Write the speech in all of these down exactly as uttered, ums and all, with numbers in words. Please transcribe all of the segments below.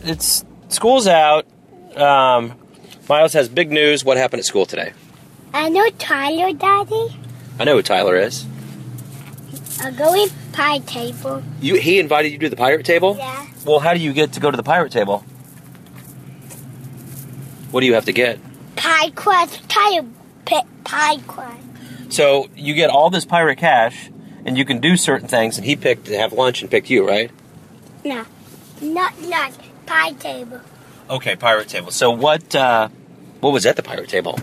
it's school's out. Um, Miles has big news. What happened at school today? I know Tyler, Daddy. I know who Tyler is. A going pie table. You, he invited you to the pirate table? Yeah. Well, how do you get to go to the pirate table? What do you have to get? Pie crust. Tyler pick pie crust. So you get all this pirate cash, and you can do certain things, and he picked to have lunch and picked you, right? No. Not lunch. Pie table. Okay, pirate table. So what, uh, what was at the pirate table?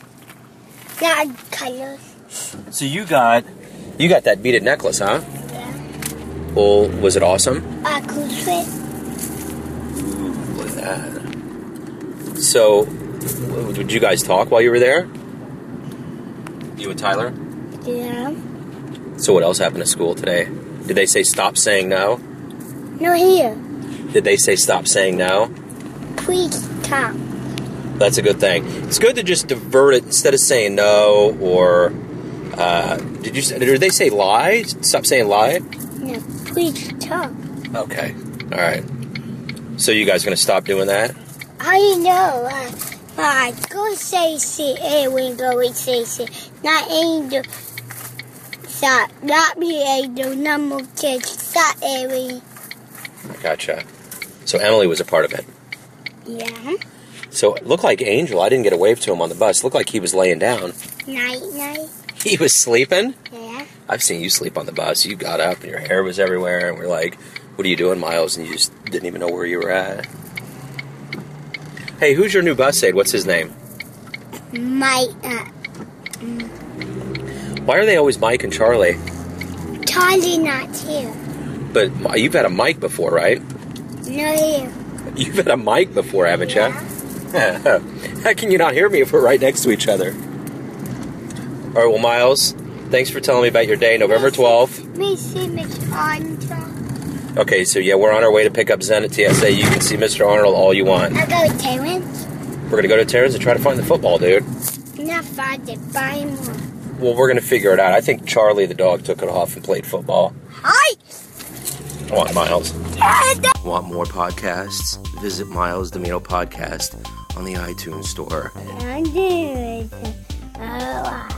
Not colors. So you got, you got that beaded necklace, huh? Yeah. Well, was it awesome? A cruise ship. Ooh, look at that. So, w- did you guys talk while you were there? You and Tyler? Yeah. So what else happened at school today? Did they say stop saying no? No, here. Did they say stop saying no? Please stop. That's a good thing. It's good to just divert it instead of saying no or, uh, did you say, did they say lie? Stop saying lie? No, please stop. Okay. All right. So you guys going to stop doing that? I know. Uh, uh, go say see. Everyone go and say see. Not angel. Stop. Not me angel. Not more kids. Stop, Everyone. Gotcha. So Emily was a part of it. Yeah. So it looked like Angel. I didn't get a wave to him on the bus. It looked like he was laying down. Night, night. He was sleeping? Yeah. I've seen you sleep on the bus. You got up and your hair was everywhere. And we're like, what are you doing, Miles? And you just didn't even know where you were at. Hey, who's your new bus aide? What's his name? Mike. Uh, Why are they always Mike and Charlie? Charlie not here. But you've had a Mike before, right? No here. You've had a Mike before, haven't you? Yeah. How can you not hear me if we're right next to each other? All right, well, Miles, thanks for telling me about your day, November twelfth. Me see Miss Arnold. Okay, so yeah, we're on our way to pick up Zen at T S A. You can see Mister Arnold all you want. I go to Terrence. We're going to go to Terrence and try to find the football, dude. Not find it. Buy more. Well, we're going to figure it out. I think Charlie the dog took it off and played football. Hi. Come on, Miles. Want more podcasts? Visit Miles Domino Podcast on the iTunes Store. I'm doing it. Oh,